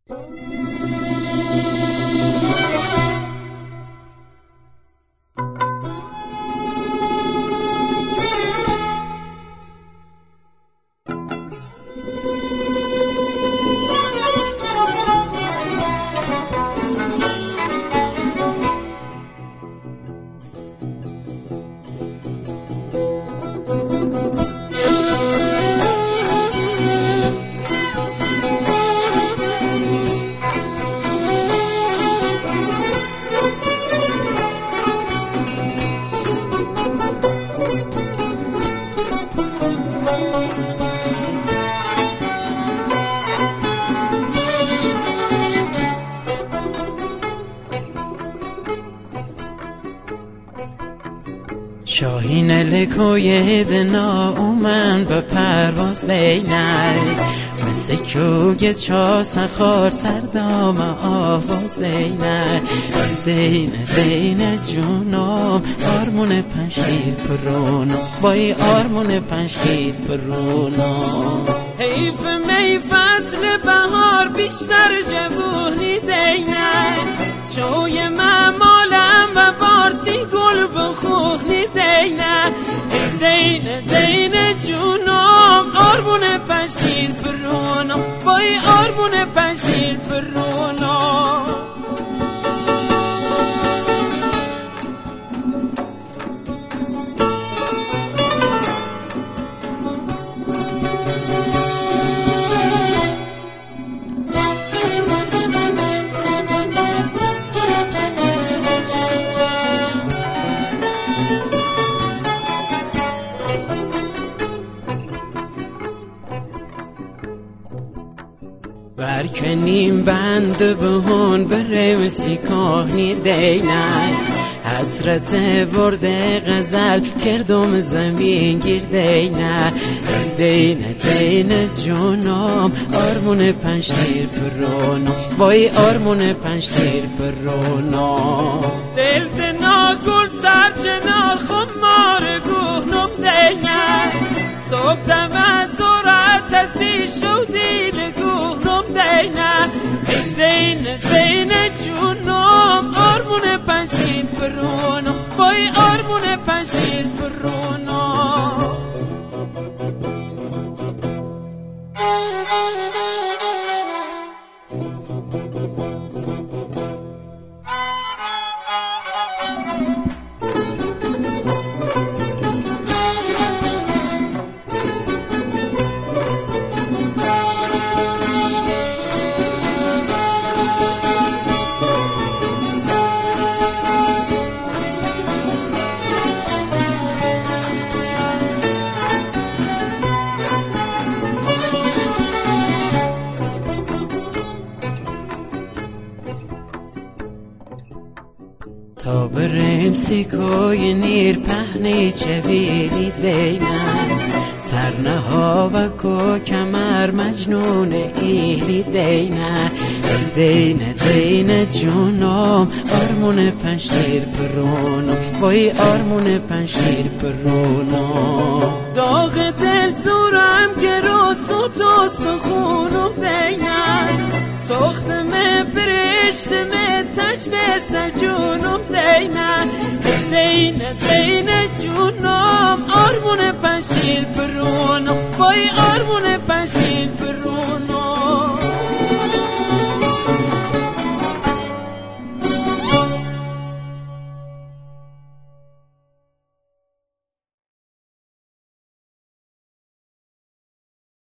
شاهین لکوی دنا اومن به پرواز دینه مثل کوگ چا سخار سردام آواز دینه دینه جونم آرمون پنشیر پرونم بای آرمون پنشیر پرونم حیف می فصل بهار بیشتر جوونی دینه چوی ممالم و بارسی گل بخونی دینه جونم آرمون پنشیر پرونم بای آرمون پنشیر پرونم برکنیم بند بهون بره مسی کهنیر دینه حسرت ورده غزل کردم زمین گیر دینه جونم آرمون پنشیر پرونم وای آرمون پنشیر پرونم دل دنا گل سر چنار خمار گونم دینه صبح دم از زورت سی شو دیل گونم دینه جونم آرمون پنشیر پرونم بای آرمون پنشیر پرونم تا بریم سیکوی نیر پهنی چویری دینه سرنها و کو کمر مجنون ایلی دینه جونم آرمون پنشیر پرونم وای آرمون پنشیر پرونم داغ دل زورم گروس و توست خونم دینه سختم برشتم تشبه جونم دینه جونم آرمون پنشیر پرونم وای آرمون پنشیر پرونم